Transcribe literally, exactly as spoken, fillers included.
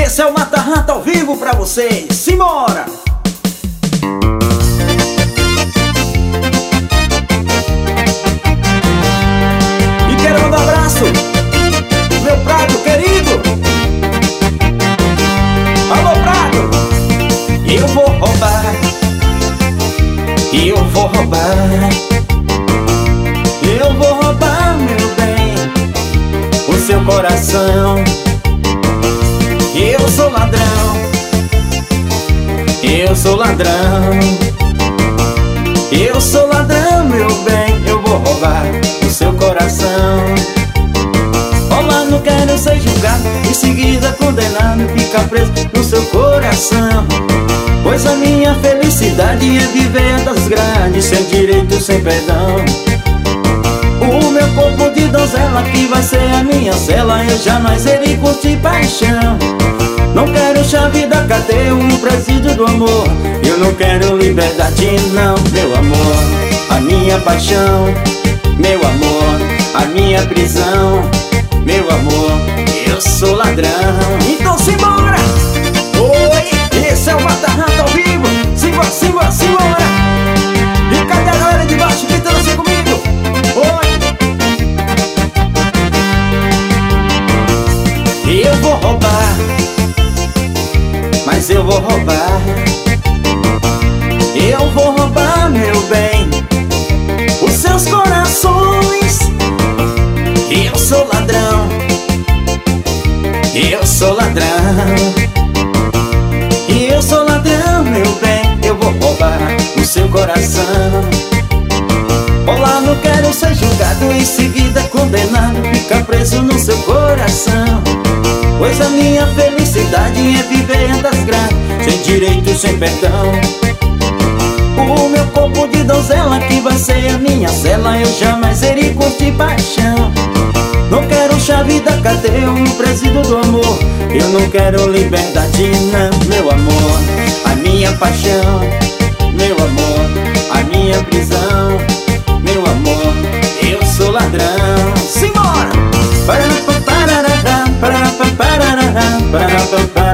Esse é o Mata Rata ao vivo pra vocês. Simbora! E quero mandar um abraço, meu Prado querido. Alô, Prado! Eu vou roubar, eu vou roubar, eu vou roubar, meu bem, o seu coração. Eu sou ladrão, eu sou ladrão, eu sou ladrão, meu bem, eu vou roubar o seu coração. Olá, não quero ser julgado, em seguida condenado, ficar preso no seu coração. Pois a minha felicidade é viver das grades, sem direito, sem perdão. O meu corpo de donzela que vai ser a minha cela, eu jamais irei curtir paixão. Não quero chave da cadeia, um presídio do amor. Eu não quero liberdade não, meu amor. A minha paixão, meu amor, a minha prisão, meu amor, eu sou ladrão. Então simbora! Oi, esse é o Mata Rata ao vivo. Simbora, simbora, simbora! E cadê a galera de baixo gritando assim comigo? Oi! Eu vou roubar, mas eu vou roubar, eu vou roubar, meu bem, os seus corações. Eu sou ladrão, eu sou ladrão, eu sou ladrão, meu bem, eu vou roubar o seu coração. Olá, não quero ser julgado, em seguida condenado, ficar preso no seu coração. Pois a minha felicidade é viver das grades, sem direito, sem perdão. O meu corpo de donzela que vai ser a minha cela, eu jamais irei curtir paixão. Não quero chave da cadeia, um presídio do amor. Eu não quero liberdade não, meu amor. A minha paixão, meu amor, a minha prisão, meu amor, eu sou ladrão. Simbora! Para para para para para para para